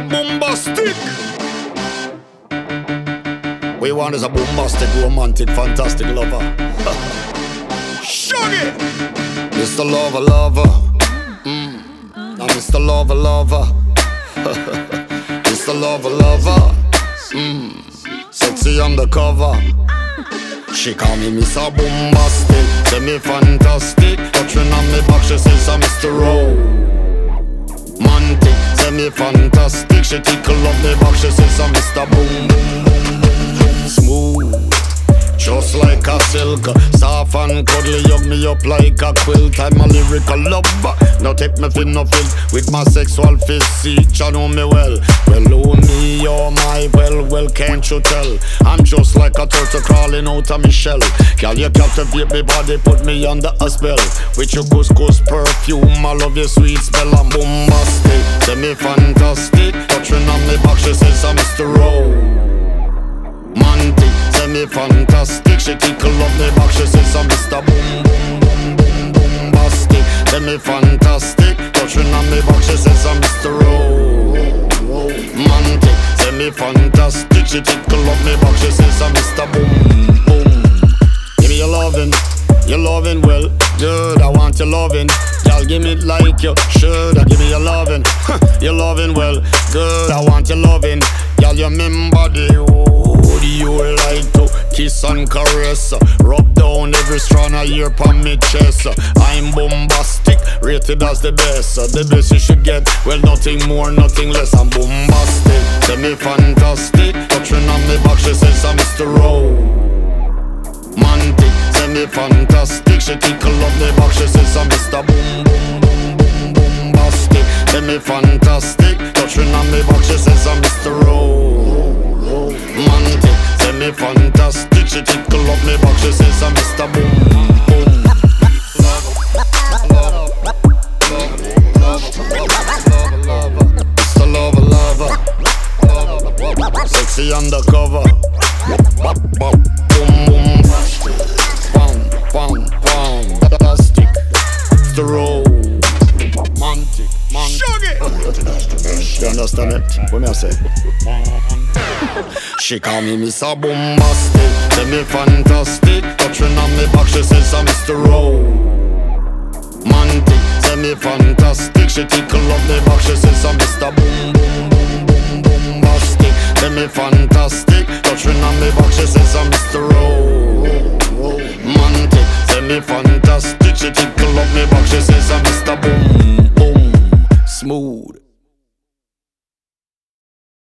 Bombastic. What you want is a bombastic, romantic, fantastic lover. Shuggy! Mr. Lover, lover. Now Mr. Lover, lover. Mr. Lover, lover. Sexy undercover. She call me Mr. Bombastic, say me fantastic. Touching on me back, she says I'm Mr. Romantic, say me fantastic. She tickle up me back, she says I'm Mr. Boom Boom Boom Boom Boom. Smooth, just like a silk, soft and cuddly, hug me up like a quilt. I'm a lyrical lover, now take me fin nothing with my sexual physique. You know me well, oh me, oh my, well, can't you tell? I'm just like a turtle crawling out of my shell. Girl, you captivate me body, put me under a spell. With your couscous perfume, I love your sweet smell. I'm bombastic, say me fantastic. Touching on me back, she says I'm Mr. Romantic, say me fantastic. She tickle up me back, she says I'm Mr. Boom Boom Boom Boom Bombastic, say me fantastic. Touching on me back, she says I'm Mr. Romantic, say me fantastic. She tickle up me back, she says I'm Mr. Boom Boom. Give me your loving well, good. I want your loving, y'all give me it like you should. Give me your loving, your loving well, good. I want your loving, y'all you remember the would you like to kiss and caress, rub down every strand of hair on me chest. I'm bombastic, rated as the best you should get. Well, nothing more, nothing less. I'm bombastic, say me fantastic. Touching on me back, she says I'm Mr. Romantic, say me fantastic. She tickle up me back, she says I'm Mr. Boom Boom Boom Boom Bombastic, say me fantastic. Touching on me back, she says I'm Mr. Romantic, say me fantastic. She tickle up me back, she says I'm Mr. Boom Boom. Mr. Lover, lover. Sexy undercover. Boom boom. Bam, fantastic. The romantic, man. You understand it? What me I say? She call me Mr. Bombastic, say me fantastic. Touching on me back, she says I'm Mr. Romantic, say me fantastic. She tickle up me back, she says I'm Mr. Boom Boom Boom Boom Bombastic, say me fantastic. Touching on me back, she says I'm Mr. Romantic, say me fantastic. She tickle up me back, she says I'm Mr. Boom Boom. Smooth.